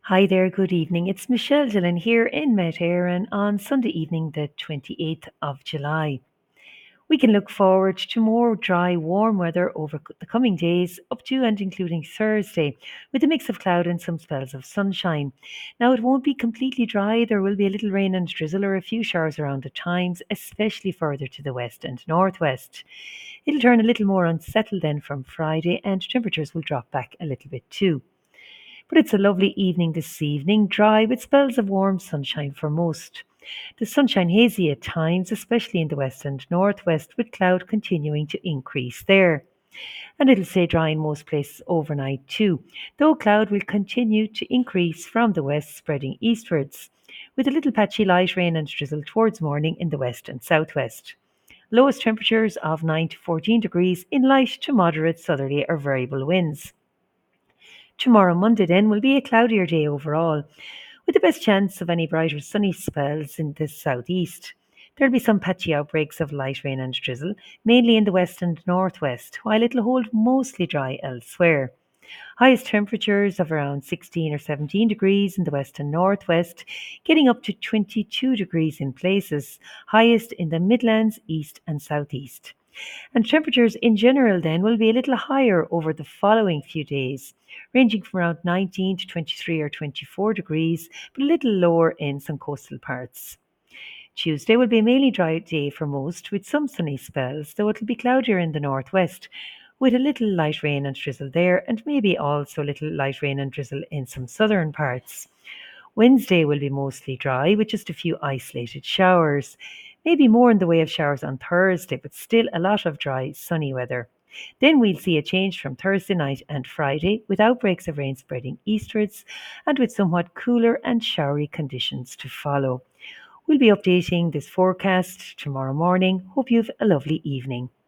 Hi there, good evening. It's Michelle Dillon here in Mount Éireann on Sunday evening, the 28th of July. We can look forward to more dry, warm weather over the coming days, up to and including Thursday, with a mix of cloud and some spells of sunshine. Now, it won't be completely dry. There will be a little rain and drizzle or a few showers around at times, especially further to the west and northwest. It'll turn a little more unsettled then from Friday, and temperatures will drop back a little bit too. But it's a lovely evening this evening, dry with spells of warm sunshine for most. The sunshine hazy at times, especially in the west and northwest, with cloud continuing to increase there. And it'll stay dry in most places overnight too, though cloud will continue to increase from the west, spreading eastwards, with a little patchy light rain and drizzle towards morning in the west and southwest. Lowest temperatures of 9 to 14 degrees in light to moderate southerly or variable winds. Tomorrow, Monday, then, will be a cloudier day overall, with the best chance of any brighter sunny spells in the southeast. There'll be some patchy outbreaks of light rain and drizzle, mainly in the west and northwest, while it'll hold mostly dry elsewhere. Highest temperatures of around 16 or 17 degrees in the west and northwest, getting up to 22 degrees in places, highest in the Midlands, east and southeast. And temperatures in general then will be a little higher over the following few days, ranging from around 19 to 23 or 24 degrees, but a little lower in some coastal parts. Tuesday will be a mainly dry day for most, with some sunny spells, though it'll be cloudier in the northwest, with a little light rain and drizzle there, and maybe also a little light rain and drizzle in some southern parts. Wednesday will be mostly dry, with just a few isolated showers. Maybe more in the way of showers on Thursday, but still a lot of dry, sunny weather. Then we'll see a change from Thursday night and Friday, with outbreaks of rain spreading eastwards and with somewhat cooler and showery conditions to follow. We'll be updating this forecast tomorrow morning. Hope you've a lovely evening.